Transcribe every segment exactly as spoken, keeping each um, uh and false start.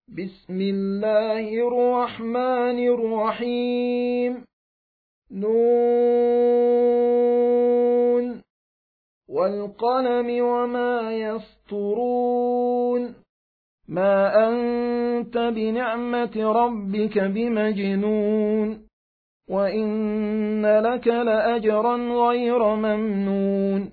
بسم الله الرحمن الرحيم. نون والقلم وما يسطرون. ما أنت بنعمة ربك بمجنون، وإن لك لأجرا غير ممنون،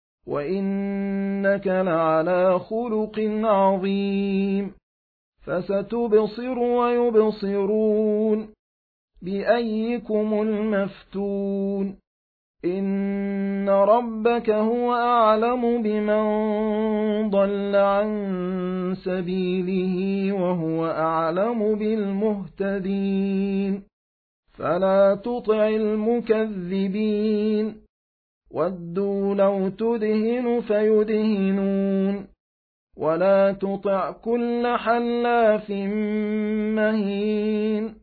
وإنك لعلى خلق عظيم. فستبصر ويبصرون بأيكم المفتون. إن ربك هو أعلم بمن ضل عن سبيله وهو أعلم بالمهتدين. فلا تطع المكذبين، ودوا لو تدهن فيدهنون. ولا تطع كل حلاف مهين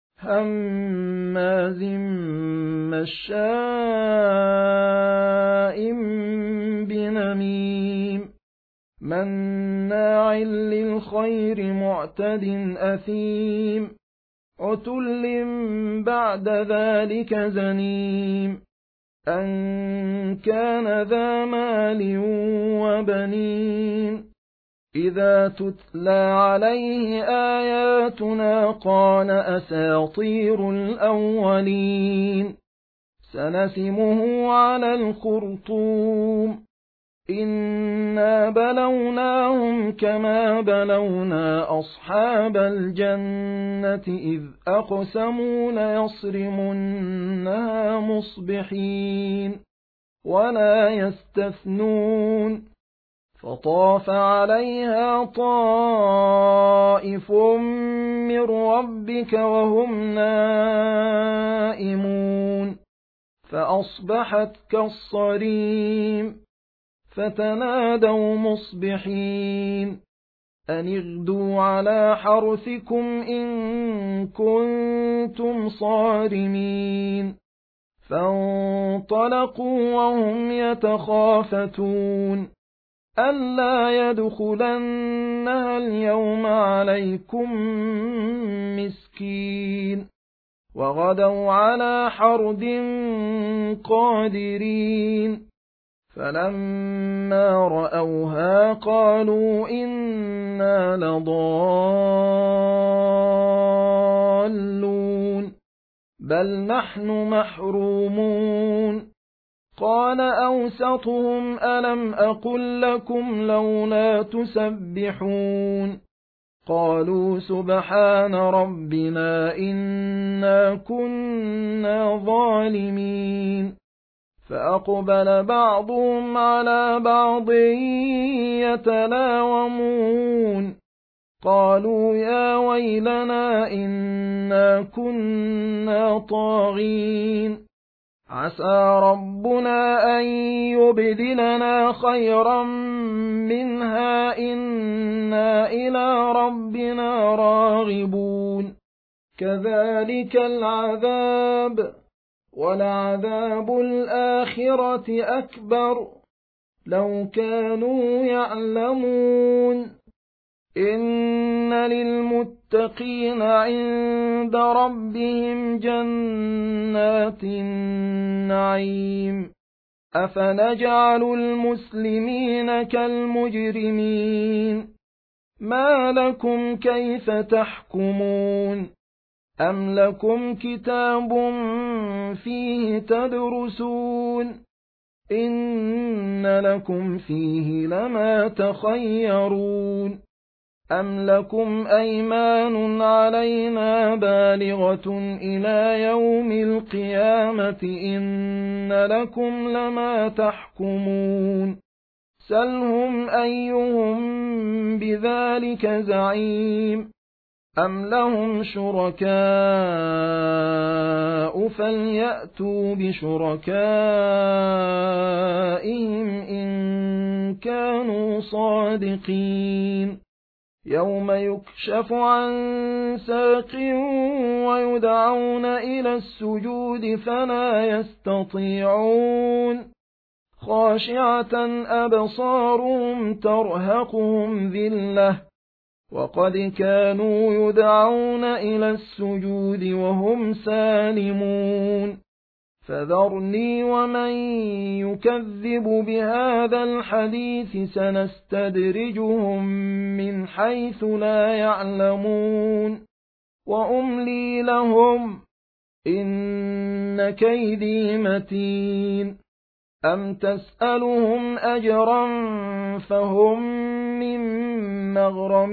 هماز مشاء بنميم مناع للخير معتد أثيم عتل بعد ذلك زنيم أن كان ذا مال وبنين. إذا تتلى عليه آياتنا قال أساطير الأولين. سنسمه على الخرطوم. إنا بلوناهم كما بلونا أصحاب الجنة إذ أقسموا ليصرمنها مصبحين ولا يستثنون. فطاف عليها طائف من ربك وهم نائمون فأصبحت كالصريم. فتنادوا مصبحين أن اغدوا على حرثكم إن كنتم صارمين. فانطلقوا وهم يتخافتون ألا يدخلنها اليوم عليكم مسكين. وغدوا على حرد قادرين. فلما رأوها قالوا إنا لضالون بل نحن محرومون. قال أوسطهم ألم أقل لكم لولا تسبحون. قالوا سبحان ربنا إنا كنا ظالمين. فأقبل بعضهم على بعض يتلاومون قالوا يا ويلنا إنا كنا طاغين. عسى ربنا أن يبدلنا خيرا منها إنا إلى ربنا راغبون. كذلك العذاب ولعذاب الآخرة أكبر لو كانوا يعلمون. إن للمتقين عند ربهم جنات النعيم. أفنجعل المسلمين كالمجرمين. ما لكم كيف تحكمون. أم لكم كتاب فيه تدرسون إن لكم فيه لما تخيرون. أم لكم أيمان علينا بالغة إلى يوم القيامة إن لكم لما تحكمون. سلهم أيهم بذلك زعيم. أم لهم شركاء فليأتوا بشركائهم إن كانوا صادقين. يوم يكشف عن ساق ويدعون إلى السجود فلا يستطيعون. خاشعة أبصارهم ترهقهم ذلة وقد كانوا يدعون إلى السجود وهم سالمون فذرني ومن يكذب بهذا الحديث سنستدرجهم من حيث لا يعلمون وأملي لهم إن كيدي متين أم تسألهم أجرا فهم من مغرم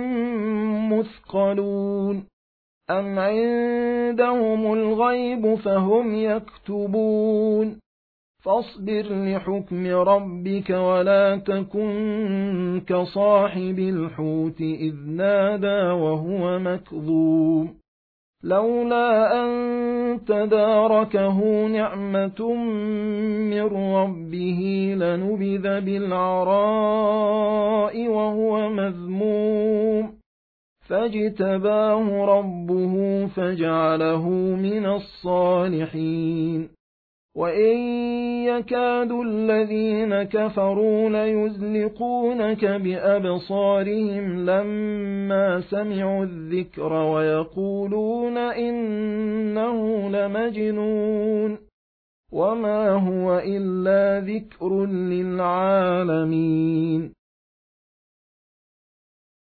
مثقلون أم عندهم الغيب فهم يكتبون فاصبر لحكم ربك ولا تكن كصاحب الحوت إذ نادى وهو مكظوم لولا أن تداركه نعمة من ربه لنبذ بالعراء وهو مذموم فاجتباه ربه فجعله من الصالحين وإن يكاد الذين كفروا ليزلقونك بأبصارهم لما سمعوا الذكر ويقولون إنه لمجنون وما هو إلا ذكر للعالمين